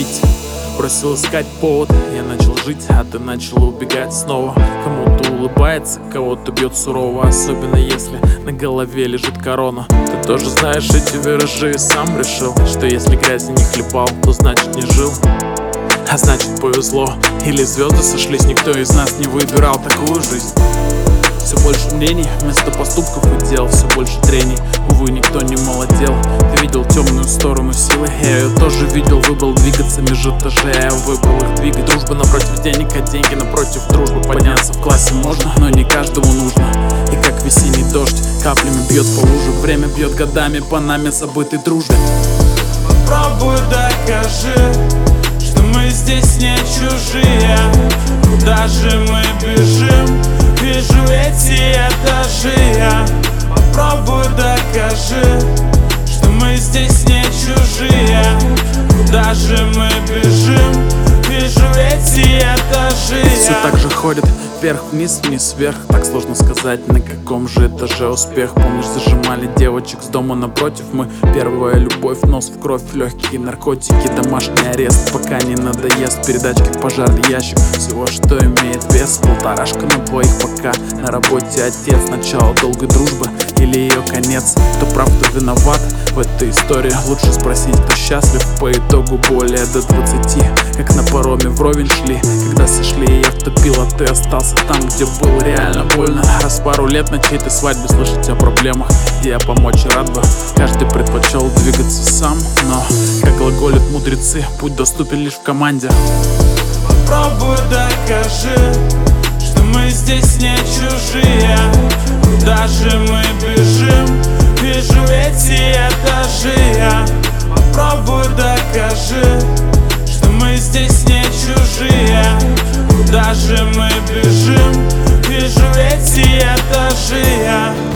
пить. Бросил искать повод, я начал жить, а ты начал убегать снова. Кому-то улыбается, кого-то бьет сурово, особенно если на голове лежит корона. Ты тоже знаешь эти виражи и сам решил, что если грязи не хлебал, то значит не жил. А значит повезло, или звезды сошлись, никто из нас не выбирал такую жизнь. Все больше мнений вместо поступков и дел, все больше трений, увы, никто не молодел. Ты видел темную сторону силы, я ее тоже видел. Выбрал двигаться меж этажей, я выбрал их двигать. Дружба напротив денег, а деньги напротив дружбы. Подняться в классе можно, но не каждому нужно. И как весенний дождь каплями бьет по луже, время бьет годами по нами забытой дружбе. Попробуй докажи, что мы здесь не чужие. Куда же мы бежим? Вижу эти этажи я. Попробуй докажи, что мы здесь не чужие. Куда же мы бежим? Вижу эти этажи я. Все так же ходит вверх-вниз, вниз-вверх. Так сложно сказать, на каком же этаже успех. Помнишь, зажимали девочек с дома напротив. Мы первая любовь, нос в кровь, легкие наркотики, домашний арест, пока не надоест. Передачки в пожарный ящик, всего, что имеет вес. Полторашка на двоих, пока на работе отец. Начало долгой дружбы или ее конец? Кто прав, кто виноват в этой истории? Лучше спросить, кто счастлив. По итогу более до 20, как на пароме вровень шли. Когда сошли, я втопил, а ты остался там, где было реально больно. Раз в пару лет на чьей-то свадьбе слышать о проблемах, где я помочь рад бы. Каждый предпочел двигаться сам, но, как глаголят мудрецы, путь доступен лишь в команде. Попробуй докажи, что мы здесь не чужие. Куда же мы бежим? Вижу эти этажи я. Попробуй докажи, что мы здесь не чужие. Куда же мы бежим? Вижу эти этажи я.